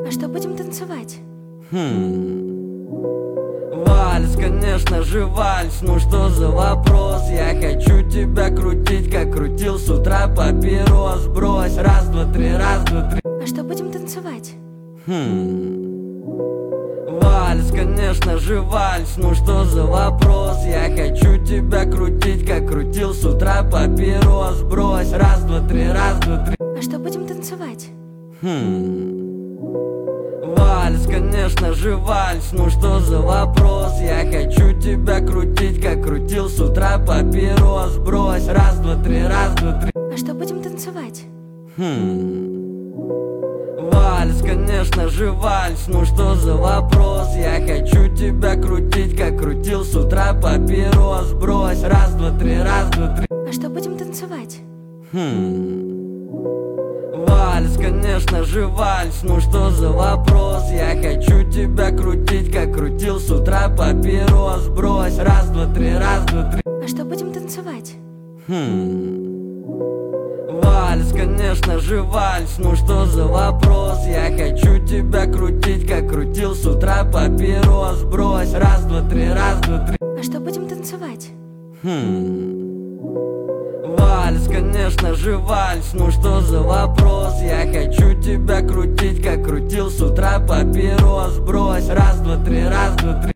А что будем танцевать? Вальс, конечно же вальс, ну что за вопрос? Я хочу тебя крутить, как крутил с утра папирос. Брось, раз, два, три, раз, два, три. А что будем танцевать? Вальс, конечно же вальс, ну что за вопрос? Я хочу тебя крутить, как крутил с утра папирос. Брось, раз, два, три, раз, два, три. А что будем танцевать? Вальс, конечно же вальс, ну что за вопрос? Я хочу тебя крутить, как крутил с утра папирос. Брось, раз, два, три, раз, два, три. А что будем танцевать? Вальс, конечно же вальс, ну что за вопрос? Я хочу тебя крутить, как крутил с утра папирос. Брось, раз, два, три, раз, два, три. А что будем танцевать? Вальс, конечно же вальс, ну что за вопрос? Я хочу тебя крутить, как крутил с утра папирос. Брось, раз, два, три, раз, два, три. А что будем танцевать? Вальс, конечно же вальс, ну что за вопрос? Я хочу тебя крутить, как крутил с утра папирос. Брось, раз, два, три, раз, два, три. А что будем танцевать? Вальс, конечно же вальс, ну что за вопрос? Я хочу тебя крутить, как крутил с утра папирос. Брось, раз, два, три, раз, два, три.